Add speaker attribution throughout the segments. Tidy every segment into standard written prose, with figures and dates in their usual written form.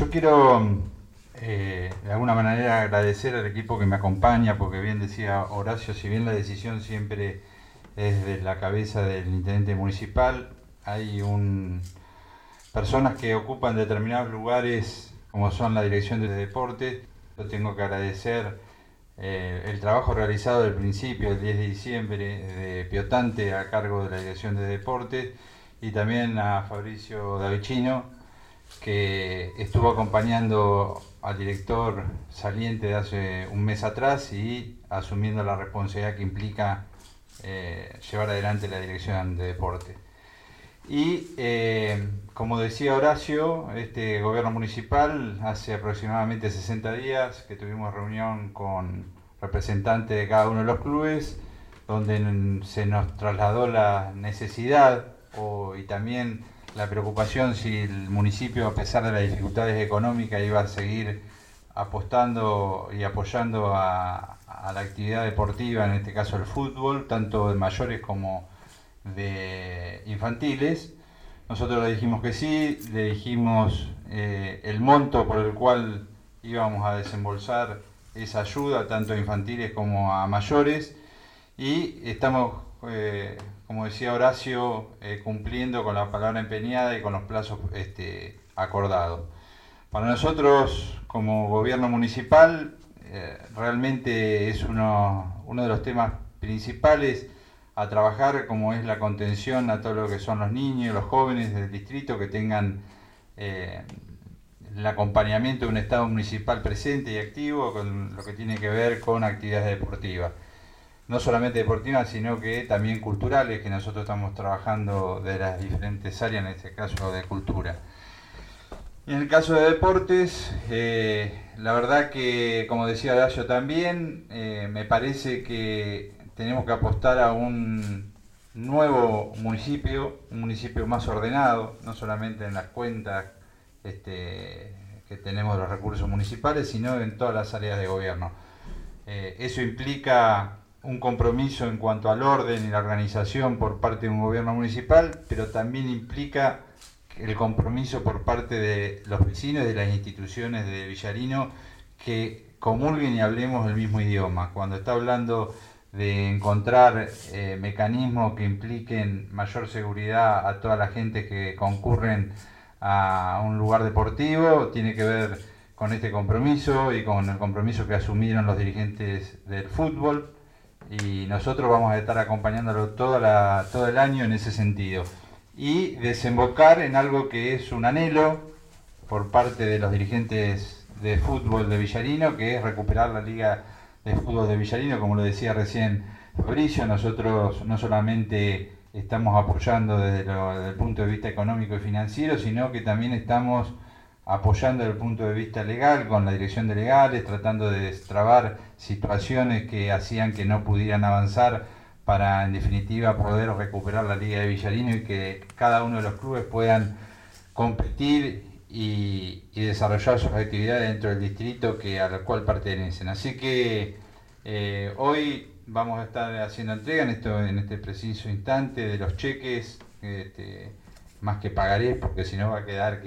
Speaker 1: yo quiero de alguna manera agradecer al equipo que me acompaña, porque bien decía Horacio, si bien la decisión siempre es de la cabeza del intendente municipal, hay personas que ocupan determinados lugares, como son la dirección de deportes. Yo tengo que agradecer el trabajo realizado del principio, el 10 de diciembre, de Piotante a cargo de la dirección de deportes, y también a Fabricio Davicino, que estuvo acompañando al director saliente de hace un mes atrás y asumiendo la responsabilidad que implica llevar adelante la dirección de deporte. Y como decía Horacio, este gobierno municipal hace aproximadamente 60 días que tuvimos reunión con representantes de cada uno de los clubes, donde se nos trasladó la necesidad y también la preocupación si el municipio, a pesar de las dificultades económicas, iba a seguir apostando y apoyando a la actividad deportiva, en este caso el fútbol, tanto de mayores como de infantiles. Nosotros le dijimos que sí, le dijimos el monto por el cual íbamos a desembolsar esa ayuda, tanto a infantiles como a mayores, y estamos, como decía Horacio, cumpliendo con la palabra empeñada y con los plazos acordados. Para nosotros, como gobierno municipal, realmente es uno de los temas principales a trabajar, como es la contención a todo lo que son los niños, los jóvenes del distrito, que tengan el acompañamiento de un Estado municipal presente y activo con lo que tiene que ver con actividades deportivas. No solamente deportivas, sino que también culturales, que nosotros estamos trabajando de las diferentes áreas, en este caso de cultura. Y en el caso de deportes, la verdad que, como decía Horacio también, me parece que tenemos que apostar a un nuevo municipio, un municipio más ordenado, no solamente en las cuentas que tenemos de los recursos municipales, sino en todas las áreas de gobierno. Eso implica un compromiso en cuanto al orden y la organización por parte de un gobierno municipal, pero también implica el compromiso por parte de los vecinos y de las instituciones de Villarino que comulguen y hablemos el mismo idioma. Cuando está hablando de encontrar mecanismos que impliquen mayor seguridad a toda la gente que concurren a un lugar deportivo, tiene que ver con este compromiso y con el compromiso que asumieron los dirigentes del fútbol, y nosotros vamos a estar acompañándolo todo el año en ese sentido, y desembocar en algo que es un anhelo por parte de los dirigentes de fútbol de Villarino, que es recuperar la Liga de Fútbol de Villarino. Como lo decía recién Fabricio, nosotros no solamente estamos apoyando desde el punto de vista económico y financiero, sino que también estamos apoyando desde el punto de vista legal, con la dirección de legales, tratando de destrabar situaciones que hacían que no pudieran avanzar, para en definitiva poder recuperar la Liga de Villarino y que cada uno de los clubes puedan competir y desarrollar sus actividades dentro del distrito al cual pertenecen. Así que hoy vamos a estar haciendo entrega en este preciso instante de los cheques, más que pagaré, porque si no va a quedar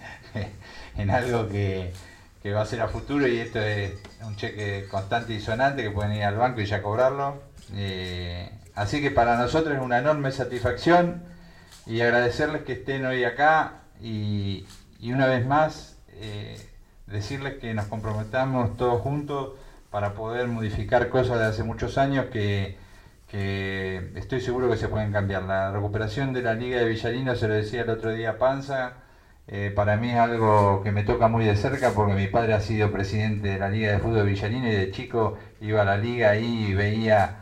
Speaker 1: en algo que va a ser a futuro, y esto es un cheque constante y sonante que pueden ir al banco y ya cobrarlo. Así que para nosotros es una enorme satisfacción, y agradecerles que estén hoy acá, y una vez más decirles que nos comprometamos todos juntos para poder modificar cosas de hace muchos años que estoy seguro que se pueden cambiar. La recuperación de la Liga de Villarino, se lo decía el otro día Panza, para mí es algo que me toca muy de cerca, porque mi padre ha sido presidente de la Liga de Fútbol de Villarino, y de chico iba a la liga ahí y veía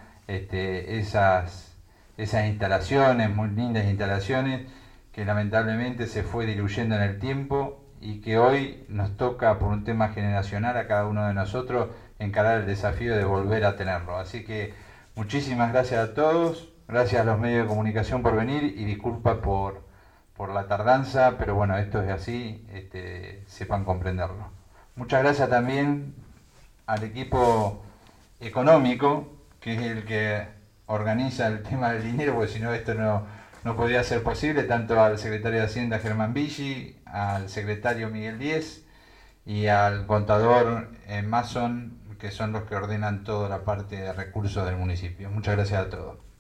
Speaker 1: esas instalaciones, muy lindas instalaciones, que lamentablemente se fue diluyendo en el tiempo, y que hoy nos toca, por un tema generacional, a cada uno de nosotros encarar el desafío de volver a tenerlo. Así que muchísimas gracias a todos, gracias a los medios de comunicación por venir, y disculpa por la tardanza, pero bueno, esto es así, sepan comprenderlo. Muchas gracias también al equipo económico, que es el que organiza el tema del dinero, porque si no esto no podría ser posible, tanto al secretario de Hacienda Germán Villi, al secretario Miguel Díez, y al contador Mason, que son los que ordenan toda la parte de recursos del municipio. Muchas gracias a todos.